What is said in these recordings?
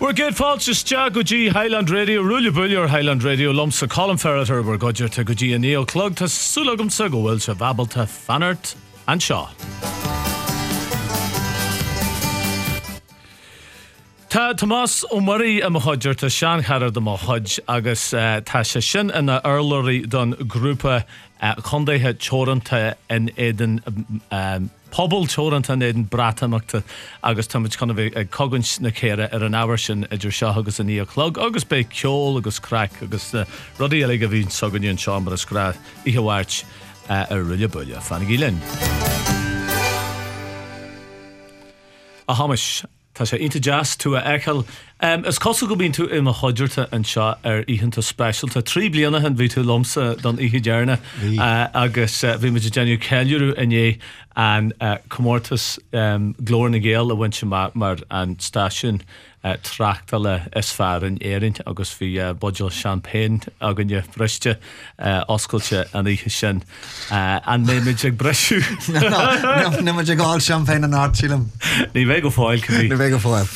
We're good folks, just Jagoji Highland Radio, Rúla Bullior Highland Radio, Lumsa Colin Ferreter, we're Gudger to Goji and Neil Clug to Sulagum Sugo Wilcha Babel to Fanart and Shaw. Ta Thomas O'Murray a Mahudger to Sean Harder the Mahudge agus Tasha Shin and the Earlery done grúpa Conde had Choranta in Eden Pobl Choranta in Eden Bratamachta agus Tamich kind of a cogunch na cera an hour sin idir Shaw agus a Nia Clug agus be Kjol agus Crack agus Ruddy Elega Veen Sogany and Sean but a scra Ihawach a Rúla Bullior Fanigilin a Hamish Tá sé inte jazz to a echel. Is costal go bín tú im a hodgerta an seo íhananta special. Tá 3 bliana han ví tú lomsa don ihe dearna agus bhí me genu ceilúrú iné an comórtas glór na géal a bhaintse mar an station trachtal is fear an éirint agus bhí budgel champagne agan briste oscailte an ihe sin an méid ag breisiú. Nimid ag gáil champagne an áirtílim. Ní bheith go fáil cybí. Ní bheith go fáil.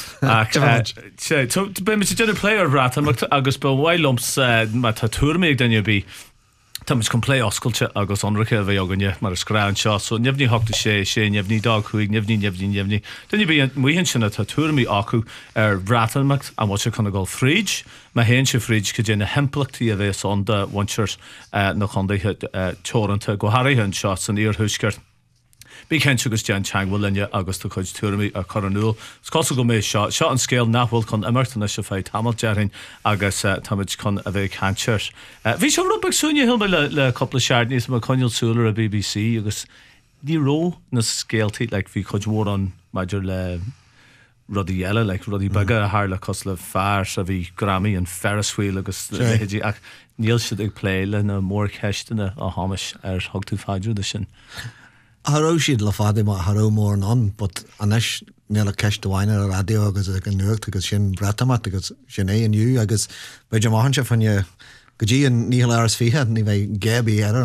Be me genu player rat agus be bhhailumps ma tá túrméid danne bí. Thomas can play oscailte agus onracha bheith aganne mar a scrán seo so nebhní hochta sé nebhní dag chuig nebhní Dunne bí muhinn sinna tá túrmaí acu bratanmacht an bhaite chuna gáil fríd ma héin se fríd go déna hemplachtaí a bheith sonda bhaintir na chundaithe teoranta go haraithe seo san íor thuisceart. Bí cén agus Jan Chang bhfuilne agus tá chuid túrmaí a choranúil. Scása go méid seo an scéal nachhfuil chun imirtainna se fáid tamil dearin agus tamid chun a bheith cantir. Bhí seo rubach súne hilme le coppla seart níos má coinil súlar a BBC agus ní ró na scéaltaí le bhí chuid mór an maidir le rudí eile le rudí baga a thar le cos le fear a bhí Grammy an Ferris wheel agus lehéidí ach níl siad ag pléile na mór ceistena a Hamish thugtú fáidir de sin. Haró siad le fada má haró mór an but anis níl a ceist dohaine a radio agus ag an nuacht agus sin bratamat agus sin é aniu agus beidir máhanse fanne go dtí an níl áras fihe ní bheith gabi ar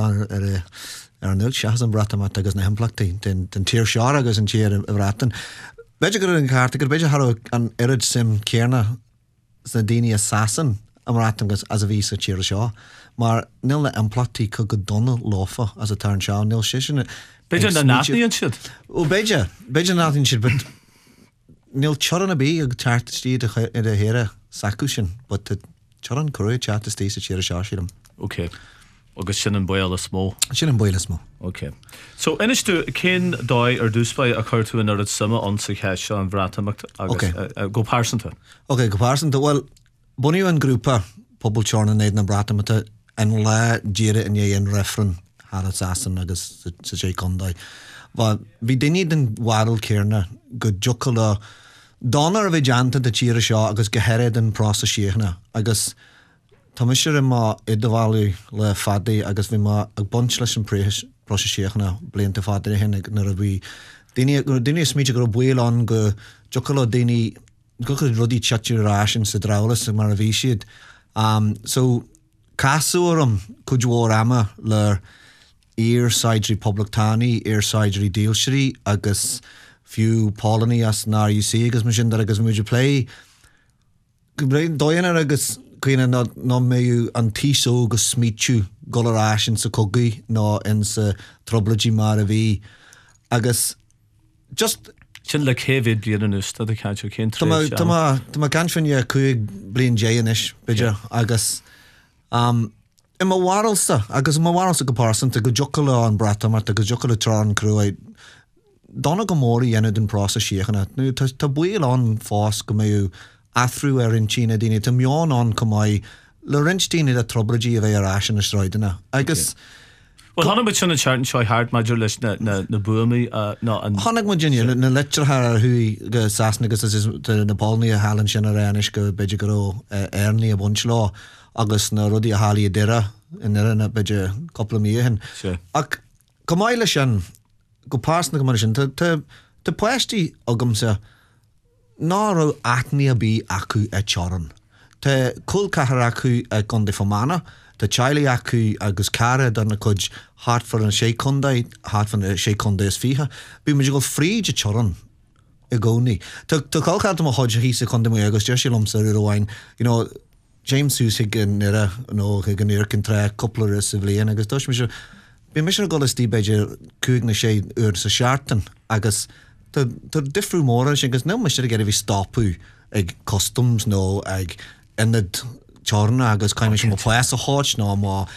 an nuacht seachas an bratamat agus na hemplachtaí den tír seár agus an tír a bratan. Beidir gur an carta gur beidir haró an irid sim céarna sa daoine assassin am ratam agus as a ví sa tír seo mar níl na hemplachtaí go go donna láfa as a tarn seo níl sin Beidir na náthnaí an siad? Ó beidir náthnaí siad, but níl teoran a bí ag tartastí i a héire sacú sin, but teoran cruú teartastí sa tíir seo siadam. Ok. Agus sin an buil a smó? Sin an buil a smó. Ok. So, inistú cén dói ar dúspaid a chuirtú in orad sama an sa cheis seo an bhratamacht agus go pársanta? Ok, go pársanta. Well, buníú an grúpa pobl teorna néad na bratamata an le díire in é an referen Harad Sasson agus sa sé condai. Bhí daine den waddle céarna go jocail a dánar a bheith deanta de tíir seo agus go heiread an prása síochna agus tá misir má idmháú le fadaí agus bhí má ag bunt leis an prása síochna blianta fadaí hen nar a bhí daine smíte gur bhil an go jocail a daine go rudí chatú rásin sa drálas mar a bhí siad. So casúram chuidhór ama le Ear Sidri Public Tani, Ear Sidri Dealshri, agus few Polony as na RUC, agus machine agus muja play. Doyana agus kuina no meju an tiso agus smichu golarash in sa kogi no in sa troblogy maravi agus just sin le cévid blian an usta de cancho cén Tama ganfin ya kuig blian jayanish bidja agus Ima waralsa agus ma waralsa go pársanta go jocail an bratamart agus jocail trán cruúid donna go mórí enad an prása síochanna. Nu tá buil an fás go méú athrú in China daine tá meán an go mai le rintíine a trobladí a bheith arásin na sráidena. Agus Well, hanna bit sinna chartan seo hard maidir leis na buamaí Hannig mu dinne na letrthar hui go sasna agus na Polní a hálan sin a réis go beidir go airní a bunt lá agus na rudí a hálí a dira in na beidir coppla míohan. Ach go maiile sin go pásna go mar sin tá poisttí agamsa ná ra aithní a bí acu a teoran. Tá cúil cahar acu a gonda fomana Tá chaile acu agus cara donna chuid hart for an sé condaid, hart for an sé condaid is fiha. Bí mu go fríd a teoran I gcónaí. Tá cáilchaint am chuid hí sa chun agus deir sé lomsa ar bháin, James Hughes gan nera nó gan níor cin tre coupler sa bblion agus dúis me bí mis golas tí beidir cúig na sé úr sa seaartan agus tá difriú mór sin agus nó me sé a bhí stopú ag customs nó ag inad teorna agus caiimi sin má pléas a háit nó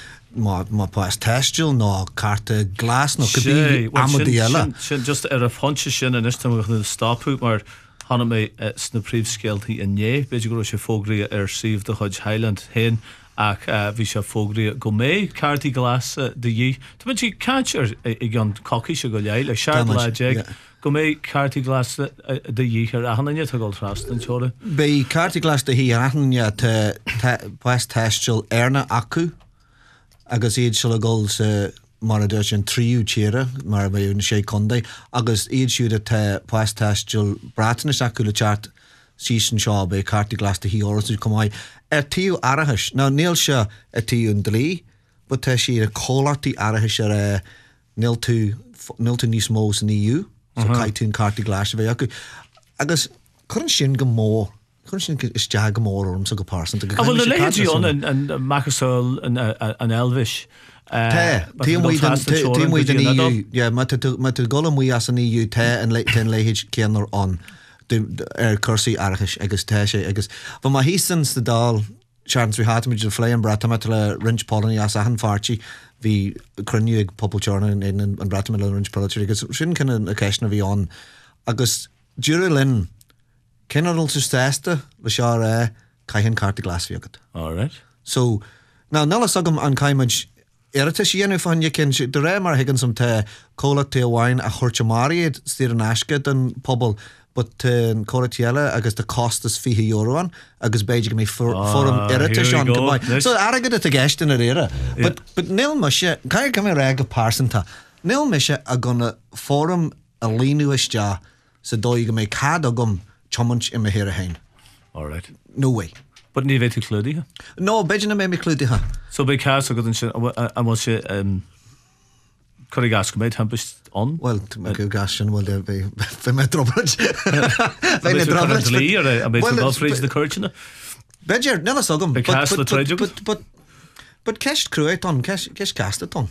má pléas teistil nó carta glas nó go amadí eile. Sin just ar a fanse sin an istam na stopú mar hanna mé sna príomhscéaltaí inné, beidir go sé fógraí ar siomh de chuid Highland hen ach bhí sé fógraí go mé cartaí glas de dhí. Tá man si cantir i gan cocí se go leil le seaar leéag go mé cartaí glas de dhí ar ahanana tá gáil trast an teora. Bé cartaí glas de hí ahanana pléas teistil airna acu agus iad se le gáil sa mar a dúirt an tríú tíre mar bh na sé condé agus iad siúd a pléas teistil bratainna acu le teart sísan seo be cartaí glas de hí orasú cumáid tíú arathis. Ná níl se a tíú an dlí, but tá sí a cólartaí arathis ar níl tú níos mó san EU so caiitún cartaí glas a bheith acu. Agus chun sin go mór chun sin is deag go mór orm sa go pásan. Bhfuil le léidirón an Macasol an Elvis. Tíimhaid an EU, má tú gola mí as an EU an léhéid céanar an ar cursaí arachis agus té sé agus bh má hísan sa dal seans bhí háimiid de phléan brata le rinch Polní as a an fartí hí cruniú ag poblteorna an brata le rinch Polí agus sin cinna a ceisna bhí an agus dúra linn cinál sa stéasta le seo caihann cartaí glas fiogad. All right. So nála sagam an caiimiid Erta síanú fan cin de ré mar higann som te cólachtaí a bhhain a chuirte mariad stír an asca den pobl but cóirtíile agus de costas €50 agus beidir go mé fórum irrita seán go maiid. So agad a gceistin ar éire. But níl me se, caiir go mé ré go pásanta, níl me se a gona fórum a líú iste sa dói go mé cad a gom chomant i me hir a hain. All right. No way. But ní bheith tú clúdaí? No, beidir na mé clúdaí. So be cas a go sin am sé chuir gas go méid hampist an? Well, go gas sin bhfuil bheith me drobrid. Bheith me drobrid lí ar a bheith tú gáfréid de chuirtena? Beidir, nela sagam. Be cas le treideog? But ceist cruúid an, ceist casta an.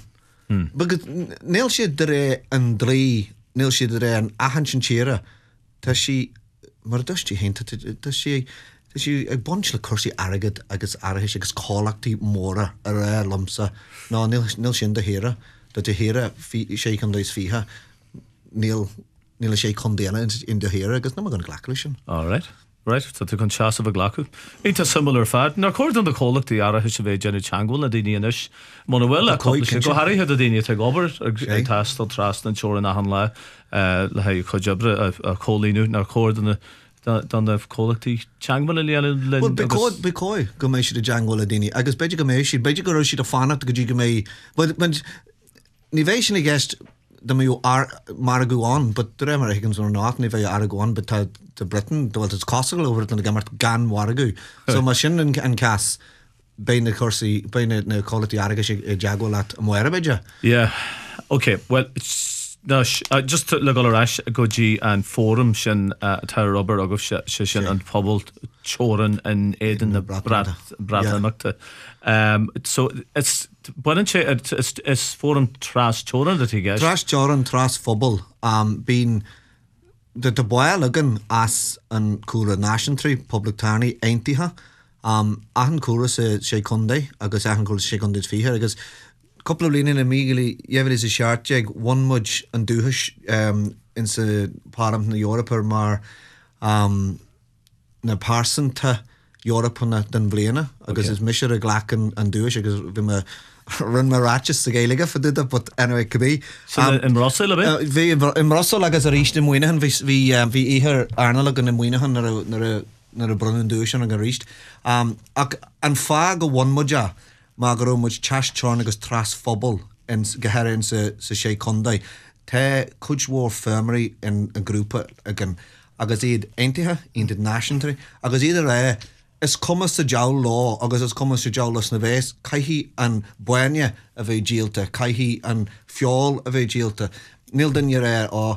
Níl siad de ré an dlí, níl siad de ré an ahan sin tíra, tá si, mar dustí hénta, tá si ag bunch le cursaí agad agus arahis agus cólachtaí móra ar lomsa. No, níl sin de hére, dat de hére sé can dais fiha, níl sé condéna in de hére agus na gan glacla sin. All right. Right, so tú can chas of a glacu. It's similar fad. Now, according to the cólachtaí arahis a bheith Jenny Changwell na daoine inis, muna bhfuil a cópla go harí had a daoine te gobar ag tastal trast an teoir na han le he chuidebre a cólíú nar cóir dan the cólachtaí Changwell le well, becói go mééis si a Changwell a daoine agus beidir go mééis si beidir go raibh si a fannacht go dtí go mé ní bhééis sin i gceist da mé mar goáin, but de mar higgins or not ní bheith aragóin, but to Britain bhfuil it's costal over it an gamart gan wargu. So mar sin an cas bein na cursaí bein na cólachtaí agus i Changwell at muire beide. Yeah. Okay, well no, just to look all around go G and forum sin tar rubber aguf sin and pobl choran in Eden the Bradamachta. So it's forum tras choran that he gets. Tras choran tras pobl being the boil again as an cura nation tree public tarni eintiha ahan cura se conde agus ahan cura se conde fiha agus couple of lína immediately jever is a shartjeg one much and duhish in se param na Europe mar na parson ta Europe na den bliana agus is misher a glacken and duhish agus vim run my ratchets the gaeliga for did but anyway could be in Russell a bit vi in Russell agus a reached in Winahan vi her Arnold in Winahan nar a brunnen duhish an a reached an fa go one muja Magro much chash chorn agus tras fobble in geherin sa sé condai. Te Cudgewar Firmary in a group again agus iad eintiha into nationally agus either is commas sa jowl law agus is commas sa jowlas na vés caihi an buanya a bheith díalta caihi an fiol a bheith díalta níl den ar ó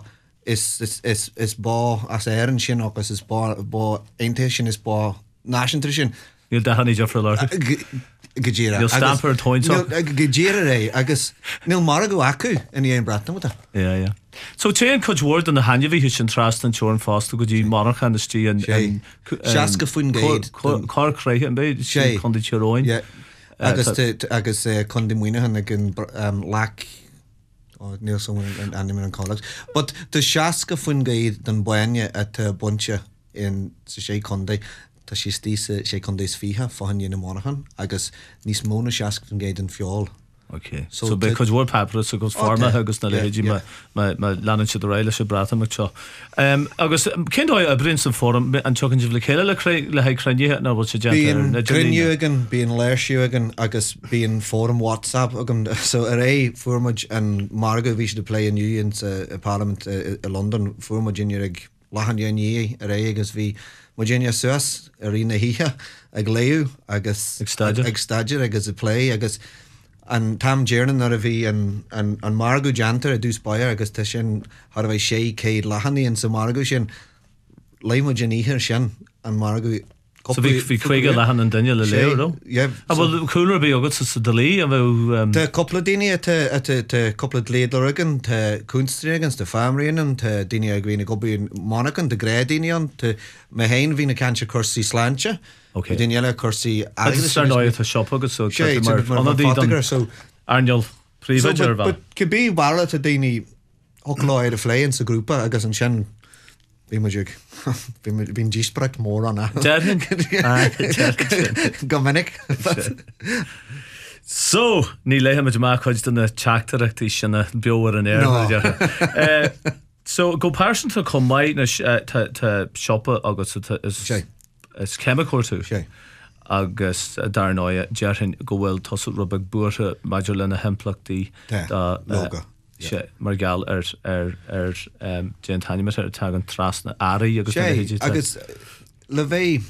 is bá as éan sin agus is bá einté sin is bá náisiantar sin. Níl dehanní Jeffrey Lord. Gedéire. Níl Stamper tointá. Gedéire é agus níl mar go acu in éon brata mu. Yeah. So téan chuid word an na hanjahí his sin trast an teoran fásta go dtí marach an istí an Seaca faoin géad. Car créithe an béid chundí teoráin. Agus chundí muoinehan ag an lac níl som an animal an college. But the Seaca faoin géad den buine at bunte in sa sé chundé tá sí stísa sé chundéis fiha fáhan dhéana mánachan agus níos móna Seaca faoin géad an fiol. Okay. So be could word paper so goes farma agus na leji ma lanan si réile se brata me cho. Agus kind a brinson forum an chokin jivle kele le ha cranje na wat se jantar. Criniugan being lershugan agus being forum WhatsApp agam so formage and Margo we should play in union parliament London formage in your lahan ye agus vi Virginia Suas arena hiha ag leu agus extager agus a play agus and Tam Jernan ar a bhí an Margo Jantar a dús bair agus tá sin har a bheith sé céad lahanní an sa Margo sin leimmo geníhir sin an Margo. So bhí chuige lehan an duine le léir no? Yeah. Well cooler be agus sa dalí a bh Tá coppla daine tá coppla léadar agan tá cúnstrígan tá famríanam tá daine a ghuiine gobaí Monacan de grédaine an tá me hain hí na canse cursí sláinte. Okay. Daine eile cursí agus ar náid a shop agus so Arnold príomhaidir bha. But could be warla a daine holáid a phléin sa grúpa agus an sin bhí muidir bhín díspreit mór an Gomininic. So ní léthe me má chuid den na teachtarachtaí sinna beohar an air. So go person to come mai na shoppa agus is chemical tú agus darnáide dearthain go bhfuil tosú rubbeag buairtha maidir lena hemplachtaí logo mar gal déantainimeter ar tag an trasna áraí agus le bheith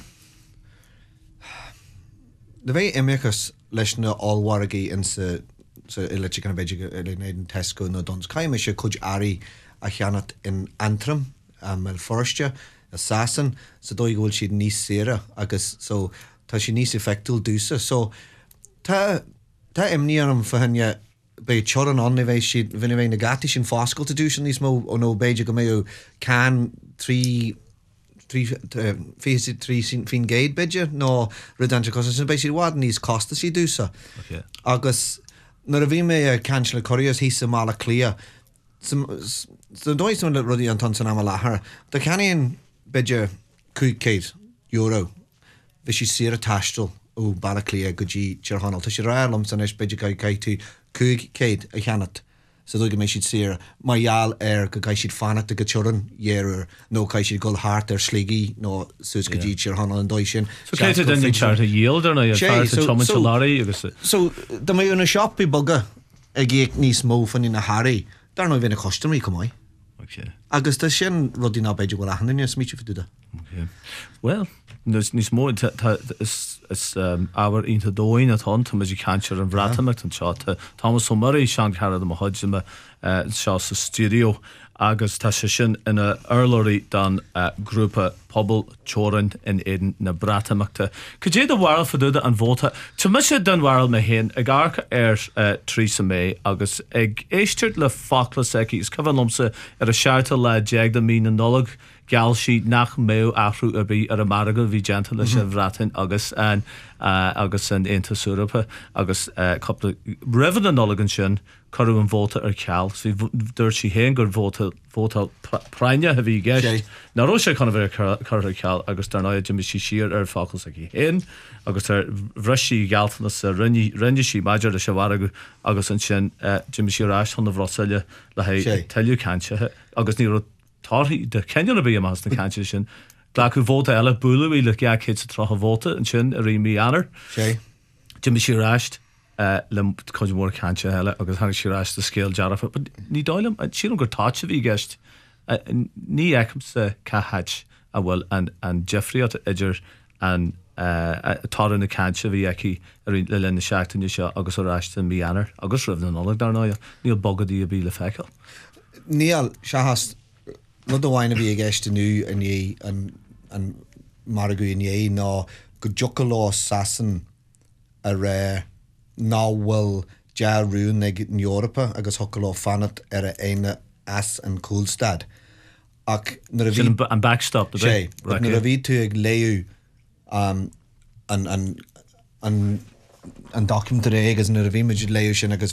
imechas leis na allwargaí in sa ile chicken veg in Tesco no dons caiime se chuid áraí a cheannat in Antrim mel forste assassin so dói gohfuil siad níos séra agus so tá si níos effectúil dúsa so tá imní an fahanne be choran an bheith siad vinna bheith na gati sin fáscail te dúsin níos mó ó nó beide go méú can 3 fin géid bidge nó redante cos sin béisi wad níos costa sí dúsa agus nar a bhí mé cancel choíos hí sa mála clia so dóis le rudí an tan san am lethar de caníon bidge €2 bhí si sir a taistal ó bala clia go dtí tíhanal tá si rálam san is bidge caiitú €2 a cheannat so dú go mé siad sir maiall go cai siad fanat a go turan dhéar nó cai siad go hart ar slíí nó sus go dtí tíhanal an dóis sin. So caiite den chart a yield na láí agus. So da mé na shoppi boga a géic níos mó fan in na Harí dar nó bhína costumí go mai. Agus tá sin rudí ná beidir bhil ahanana smíte fi dúda. Well, níos mó is ábhar ionta dóin atá tá muidir canseir an bhreataach an seo Thomas O'Murray sean chead am chuid seo sa studio agus tá sé sin ina urlóirí don grúpa pobl teoran in éan na brataachta. Could dé bhhail faúda an bhóta tu mu sé den bhhail me héin ag archa ar Theresa May agus ag éisteart le fachlas is cyfanlomsa ar a searta le deag de mí na nolog gal si nach mé afrú a bí ar a marga bhí gentle lei sé bhratain agus an Intas Europa agus coppla rihan an nologan sin choú an bhóta ar ceall so dúir si héan gur bhóta praine a bhí gceist naró sé chuna bhir chu ceall agus darnáid Jimmy si siar ar fáchas a héin agus ar bhreisí galtanas a rinne sí maidir a sehhar agus an sin Jimmy siráis chun na bhrosaile le teú canse agus ní táí de cean a bí amás na canse sin Glá chu bhóta eile buúlaí le cead sa trocha bhóta an sin a rí mí anar Jimmy siráist le chuid mór canse heile agus tháinig siráist a scéal dearafa ní dáilem sír gur táte bhí gceist ní eicem sa cathait a bhfuil an Jeffrey idir an táir na canse bhí eici le lena seachtainne seo agus óráiste mí anar agus rih na nóla darnáide níl bogadí a bí le feiceil. Níl se has Lud amháin a bhí ag eiste nu an margu in é ná go joca lá sasan a ré náhfuil dearún ag in Europa agus hoca lá fanat ar a éine as an Coolstad. Ach nar a bhí an backstop sé, nar a bhí tú ag léú an documentar agus nar a bhí muid léú sin agus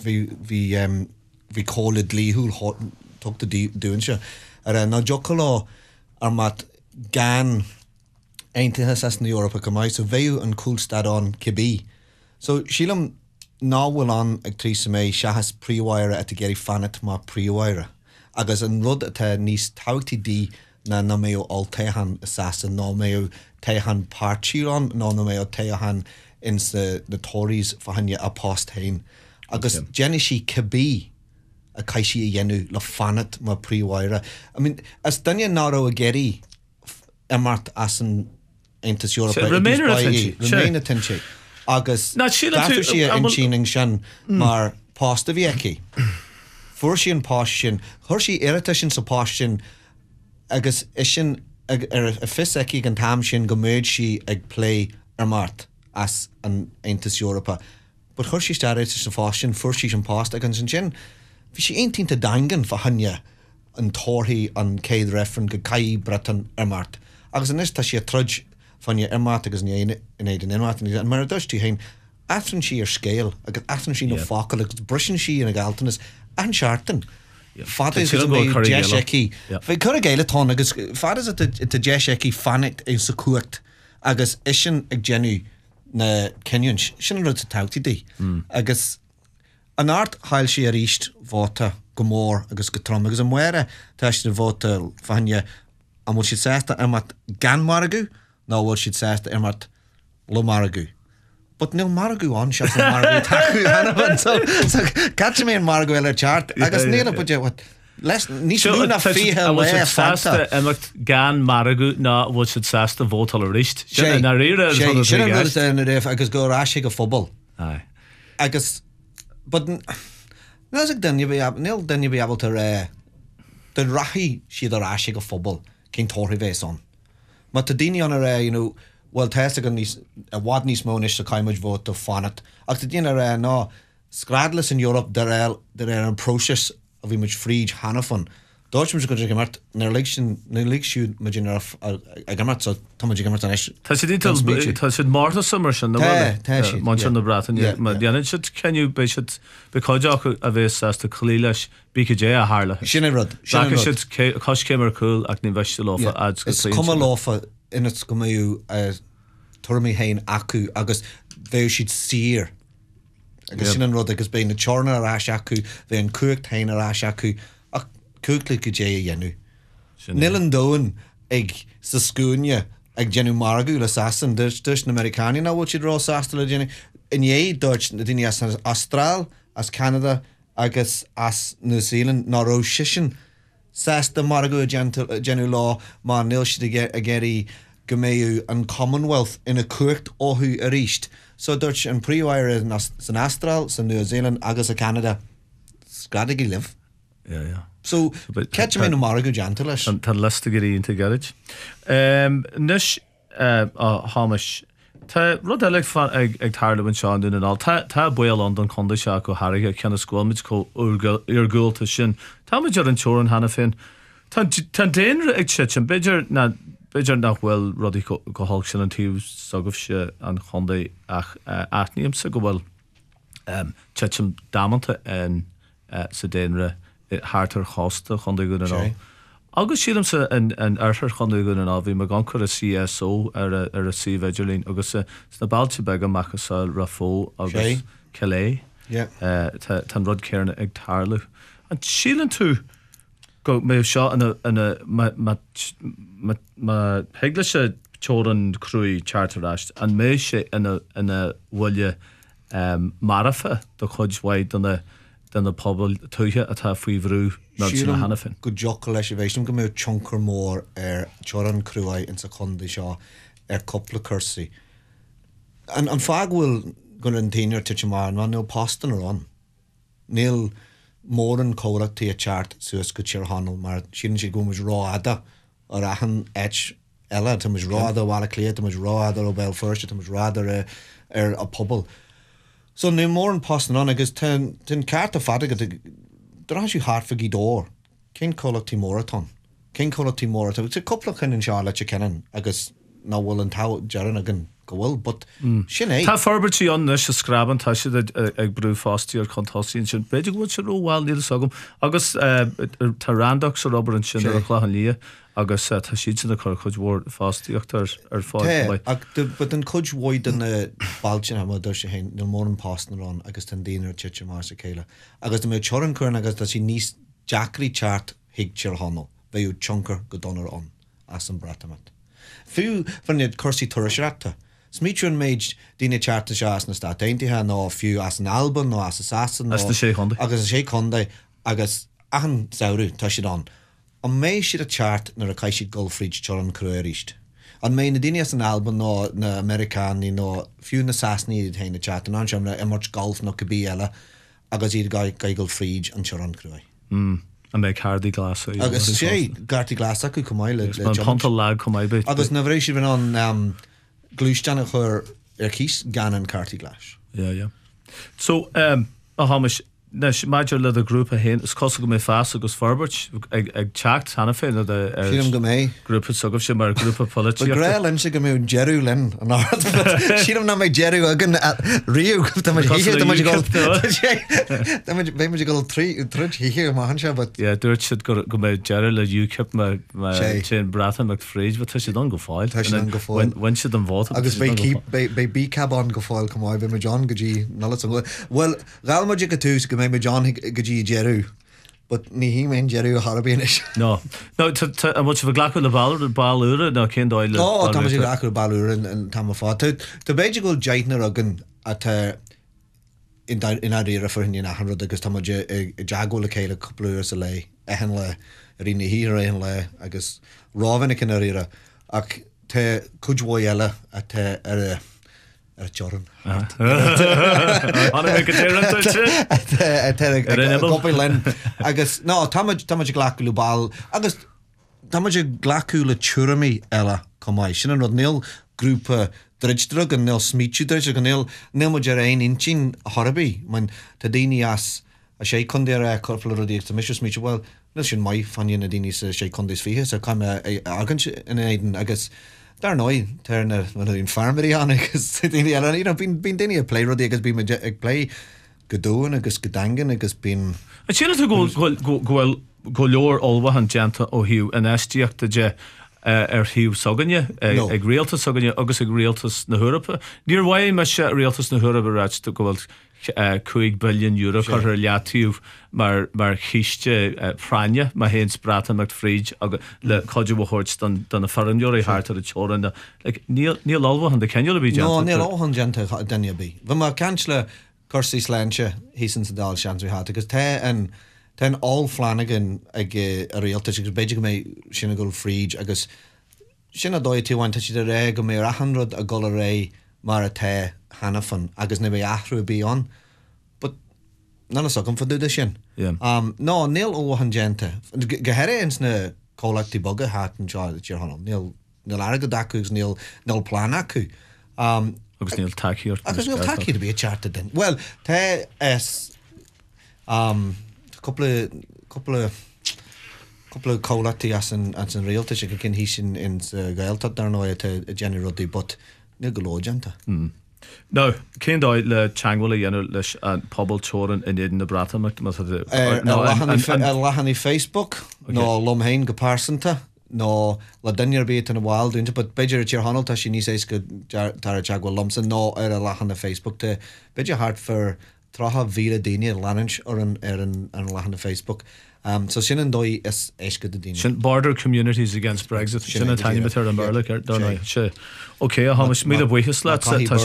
bhí cólid líhúil tugta dúin se. Ar ná joca lá ar mat gan eintithe as na Europa go maiid, so bhéú an Coolstad an cibí. So sílam náhfuil an ag trí sa mé seachas príomhhaire a géirí fanat má príomhhaire. Agus an rud atá níos táhachttaí na mé ó altéhan assassin, ná mé ó téhan pártíírán, ná mé ó téhan in na Tories fahanne a post hain. Agus Jenny si cibí a caiisi a dhéennn le fanat má príomhhaire. I mean, as danne náró a géirí mart as an Eintas Europa Remain attention. Agus dátar si intíning sin mar pásta bhí eici. Fuair sí an páist sin, chuir sí irrita sin sa páist sin agus is sin ar a fis eici an tam sin go méid si ag play ar mart as an Eintas Europa. But chuir sí staréis sa páist sin, fuair sí an páist agus an sin, bhí sí aontínta daingan fa hanne an tóthaí an céad referen go caí bretan ar mart. Agus an is tá sí a trudge fanne ar mart agus in éiad an mart an mar a dustí hain atran sí ar scéal agus atran sí nó fácail agus brisin sí in a galtanas an seaartan. Fad is go jeiseci. Bhí chur a géile tá agus fad is it jeiseci fannicht é sa cuat agus is sin ag genú na Kenyan sin rud a tautíí. Agus an art hail sí a ríist bháta go mór agus go trom agus an muire teiste bháta fanne an bhfuil siad sésta ar mat gan margu ná bhfuil siad sésta ar mat lo margu. But níl margu an se margu taú hanafan so catch mé an margu eile chart agus níl a budget what less níos lúna fíthe le fasta emacht gan margu ná bhfuil siad sésta bhótal a ríist. Sin na rire sin agus go ráise go fphobal. Agus but níl danne be able to den rahi siad a ráise go fphobal cén tóirí bhééis an. Ma tá daine an a well testa gan níos a bhd níos mónis a caiimiid bhót do fanat. Ach tá daine ná scradlas in Europe dar an próses a bhí muid fríd hanafan. Dóit mu go gemart nar leicsú ma gin a gamart so tá gamart an eis. Tá sé dítils tá sé Martha Summerson na man na bratan déanaan si ceniu bé si beáideach a bhés asta cholí leis BKJ a hála. Sinna rud. Si cos céimar cool ach ní bheiste láfa ad go Is cum láfa init go méú turmí hain acu agus bhéh siad sír. Agus sin an rud agus bé na teorna arás acu bhé an cuacht hain arás acu ach cuachtla go dé a dhéennn. Níl an dóin ag sa scúne ag genú margu le sasan dus na Americani ná bhil siad rá sasta le déine in dhé dúirt na daine as Austráil, as Canada agus as New Zealand ná ró sisin sasta margu a genú lá má níl siad a geirí go méú an Commonwealth ina cuacht óthú a ríist. So dúirt an príomhhaire san Austráil, san New Zealand agus a Canada scradaigh í libh. So catch mé na margu gentle leis. Tá lista go ínta garid. Nus Hamish tá rud eile ag tarlaban seán dún an tá buil an don conda se go Harige ceanna scóilmid có ar gúilta sin. Tá muid ar an teoran hena fin. Tá déanra ag si an beidir nach bhfuil rudí go hág sin an tíú sagah se an chonda ach aithníam sa go bhfuil teim dámanta an sa déanra háartar chásta chundaí gúna ná. Agus sílam sa an airthar chundaí gúna ná bhí me gan chur a CSO ar a sí Veidirlín agus na bailte beag amachchas a Rafó agus Calais tan rud céarna ag tarlú. An sílan tú go mé seo heagla se teoran cruí charterráist an mé sé ina bhfuile marafa do chuidhhaid den na pobl tuithe atá faoi bhrú ná na hana fin. Go joca leis a bhéism go mé chuncar mór ar teoran cruáid in sa chunda seo ar coppla cursaí. An fág bhfuil gon an tíinear tuite mar níl pastan ar an. Níl mór an cólacht tí a chart suas go tíir hanal mar sin si go mus ráda ar ahan et eile tá mus ráda bhla léad mus ráda ó bell first mus ráda ar a pobl. So ní mór an postan an agus ten carta fada go dra si harfa í dór cén cólacht tí móratón cén cólacht tí móratón sé coppla chun in seá le cean agus ná bhfuil an tá dearan agan go bhfuil, but sin é. Tá forbertí an se scraban tá si ag brú fástí ar contáín sin beidir go se róháil níl sagm agus tá randach sa Robert an sin ar chláchan lí agus tá siad sin a chu chuid mhór fástiíocht ar fáil. But an chuid mhaid an bailtin ha do sé hen nó mór an pástan agus tan daanaar tiite mar sa chéile. Agus do mé teran chuin agus tá sí níos Jackrí chart hiig tíir hanal, bheú chunkar go donar an as an bratamat. Fiú fan iad cursí tuaisreachta. Smítrún méid dína charta se as na státaintathe nó fiú as an Alban nó as Sasan As na sé chunda. agus a sé chunda agus achan saoú tá siad an. An méid siad a chart nar a caiisiad Gulfríd tear an cruiríist. An méid na daine as an Alban nó na Americaní nó fiú na Sasaní iad héna chat an sem na immort golf nó go bí eile agus iad gai Gulfríd an tear an cruí. A méid cardí glas. Agus sé gartí glas acu cumáile pantal lag cumáid. agus na bhrééis si bhín an glúisteanna chur ar chís gan an cartí glas. Yeah. So a hamis maidir le a grúpa hen is cos go mé fás agus forbert ag techt hanna fé Fím go mé grúpa sugah sem mar grúpa politi. Gré len se go mé Jerú len an Sílam na mé Jerú agan riú mé go trid hí má han se, dúirt si go mé Jerry le UKIP sin bratan ag fríd, but sé don go fáil. Wen si an bhót. agus bé bí cabán go fáil cumáid be me John gotí nala an well galmaid go túús go mé me John gotí Jerú, but ní hí mé Jerú a Harbíis. No a mu bh ghlaú le ballúra ná cin dáile. Tá sé acu ballúra an tam fá. Tá beidir go deitnar agan a in áíra forhinní nachrad agus tá deagó le chéile coppleúir sa lei ehan le rií hí éhan le agus ráhanna cin ire ach te cudhá eile a ar teran. Anna mé go Coppa len agus ná táid ghlaú ball agus táid ghlaú le tuairimí eile cumáid sin an rud níl grúpa dreiddrug an níl smítiúidir go níl muid ar aon intín Harbí man tá daoine as a sé chundéir a corpla rudí tá mis smíte bhil níl sin mai fanin na daoine sa sé chundéis fihe sa caiim agan in éidir agus dar nói tarna in farmarí an agus bín daine a play rudí agus bí ag play godóin agus godangan agus bín. Sin gohfuil go leor olha an genta ó hiú an estiíochtta de ar hiú saganne ag réaltas saganne agus ag réaltas na Húrapa. Níor bhaid me se réaltas na Húrapa ráit go bhfuil €2 billion chu ar leatúh mar chiiste praine má héns brata mecht fríd agus le codú bhhairt don na faranúirí háart ar a teóranna. Níl alhahan de ceile bí No, níl áhan genta daine bí. Bfu mar cant le cursaí sláinte hísan sa dáil seanú hat agus ten all Flanagan ag a réaltas agus beidir go mé sinna go fríd agus sinna dóid tíhaint si de ré go mé 100 a go ré mar a te hanafan agus na bh ahrú bíán, but nana sagam fa dúda sin. No, níl óhan genta. Gohéir ins na cólachtaí boga hat an teáil tíir hanam. Níl airgad acugus níl plán acu. agus níl takeíir. Agus níl takeíir bí a charta den. Well, te es couple cólachtaí as an réaltas go cin hí sin in gaelta dar nó a Jenny Ruddy, but níl go lógenta. No, cén dáid le teanghfuil dhéanú leis an pobl teóran in éidir na bratamecht lehanní Facebook nó lomhéin go pásanta nó le duinear bíit an bháil dúnta, but beidir a tíar hanalta sin níos éis go tar a teaghfuil lomsa nó ar a lechan na Facebook te beidir hart for tratha víle daine lanint ar an lechan na Facebook. So sin an dói is éisce de daine. Sin Border Communities Against Brexit sin a taine ar an barla sé. Ok, a hamas mí a bhuichas le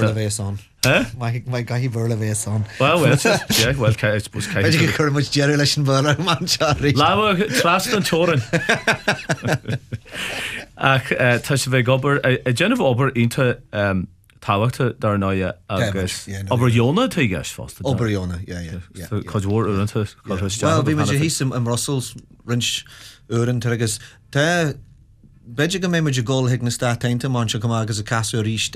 Mai gahi bhla bhés an. Well, chus Beidir go chur muid Jerry leis an bhla man searí. Lá tras an teóran. Ach tá sé bheith gobar a déanamh obair ionta táhachtta dar náide agus yeah, no, Oberjóna tá gceist fásta. Oberjóna, yeah. Chuidhór uanta Well, bhí me sé hís am Russell's rins uan agus tá beidir go mé muidir ggóil hiag na státeinte man se go agus a casú ríist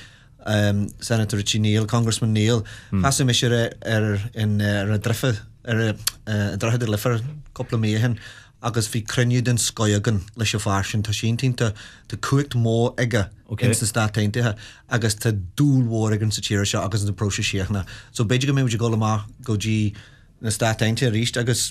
Senator Richie Neal, Congressman Neal, has me sé in a drifa a drahad lifer couple méhan agus bhí cruniú den scoigan leis a farsin tá sin tínta tá cuairt mó aige in sa státeinte agus tá dúlhór sa tíir seo agus na próise siachna. So beidir go mé muidir ggóil amach go dí na státeinte ríist agus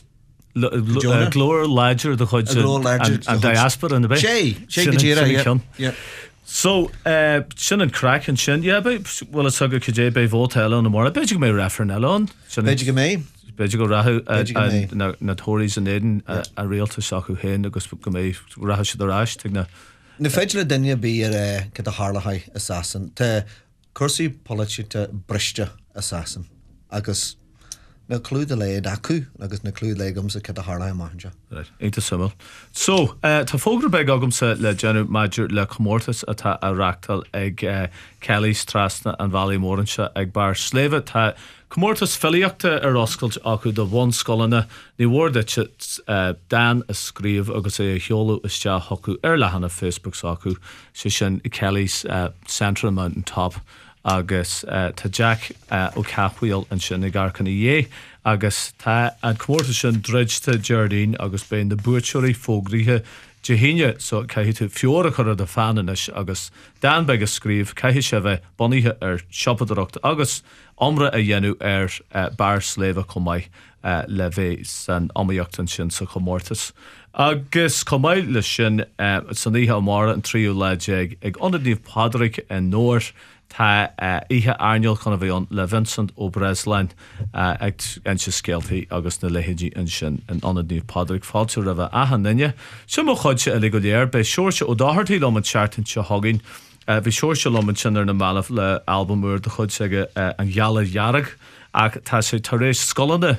glór Ledger de chuid an diaspora in the bay. Sé go ddíra, yeah. So, sin an crack an sin, well, it's a good kid be vote on the morning. Beidir go mé referan elon. Beidir go mé? Beidir go rahu na Tories in Eden a realta sacu hen agus go mé rahu si doráis tigna. Na féidir dunne bí cad a Harlachai assassin. Tá cursaí políte briste assassin agus na clúd le acu agus na clúd le gomsa cad a Harlachai maithanja. Right, einta sumil. So, tá fógra be agamsa le Jennu Major le Comórtas atá a rachtal ag Kelly's Trasna an Valley Moranse ag bar sléve tá Comórtas filiachta oscailt acu do bhain scolanna ní bhór Dan a scríomh agus é cheolú iste hocu lehanana Facebook acu sé sin Kelly's Central Mountain Top agus tá Jack ó Cathhuil an sin i garcan dhé agus tá an Comórtas sin dreidte Jardín agus ben de buirteirí fógríthe Jehinne so caihi tú fiora chur a fananis agus Dan beag a scríomh caihi se bheith boníthe siopadarocht agus omra a dhéanú bar sléve comai le bheith san amaíochtan sin sa Comórtas. Agus comai le sin san ihe amara an tríú leidéag ag onadníomh Padraig an nóir tá ihe airneol chuna bhíon le Vincent ó Breslin ag an se scéaltaí agus na lehéidí an sin an onadníomh Padraig fáilte ra bheith ahan ninne. Sin mo chuidse a go léir be seirse ó dáhartaí lom an seaartan se hagin bhí seirse lom an sin ar na malah le albumúir de chuid seige an gheala jarrag ag tá sé tar rééis scolanda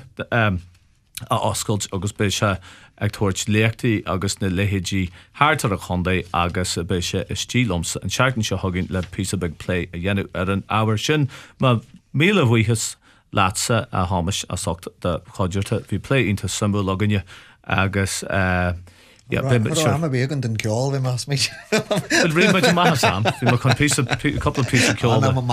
a oscailt agus bé se ag tuairt léachtaí agus na lehéidí háartar a chundaí agus bé se istílomsa an seaartan se hagin le pí big play a dhéanú ar an ábhar sin má míle bhuichas lása a hámas a socht de chuidirta bhí play inta sambú laganne agus I'm began den ceol bhí más mé. Ri me má sam, bhí mar chun couple of pieces of ceol.